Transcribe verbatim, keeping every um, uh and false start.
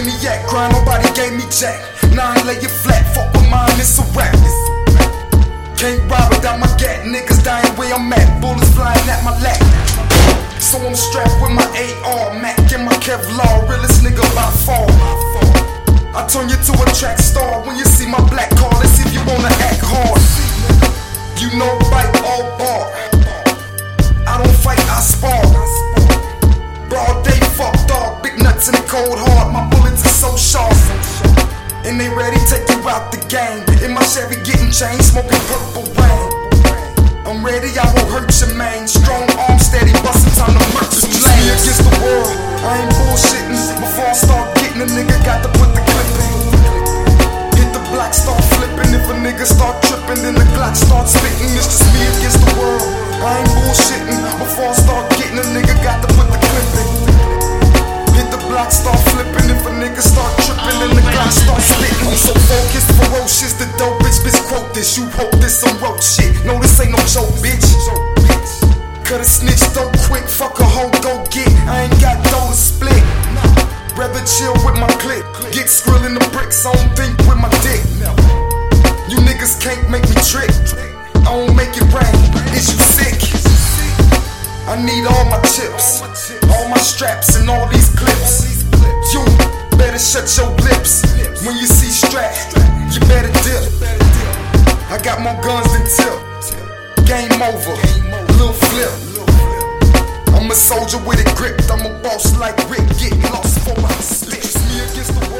maniac, grind, nobody gave me jack. Now I lay it flat, fuck with mine, it's a rap. Can't ride without my gat, niggas dying where I'm at, bullets flying at my lap. So I'm strapped with my A R, Mac and my Kevlar, realest nigga by far. I turn you to a track star when you see my black car, let's see if you wanna act hard. You know bite all bar, I don't fight, I spar. Broad day, fuck dog, big nuts in the cold hard, my bullets are so sharp. And they ready, take you out the game. In my Chevy getting chains, smoking purple rain. I'm ready, I will hurt your man. Strong arm, steady, bustin' time to murk some lane. Me against the world, I ain't bullshitting. Before I start getting, a nigga got to put the clip in. Hit the block, start flipping. If a nigga start tripping, then the Glock start spitting. It's just me against the world, I ain't bullshitting. Before I start getting, a nigga got to put the clip in. Hit the block, start flipping. If a nigga start tripping, then the Glock start spitting. I'm so focused, ferocious, the dope bitch, bitch quote this. You hope this some rope shit. No, this ain't no joke, bitch. Cut a snitch, don't quit, fuck a hoe, go get. I ain't got dough to split. Rather chill with my clique. Get skrill in the bricks, I don't think with my dick. You niggas can't make me trick. I don't make it rain, is you sick? I need all my chips, all my straps and all these clips. You better shut your lips. When you see strap, you better dip. I got more guns than tip. Game over, little flip. I'm a soldier with a grip. I'm a boss like Rick. Get lost for my spit. Me against the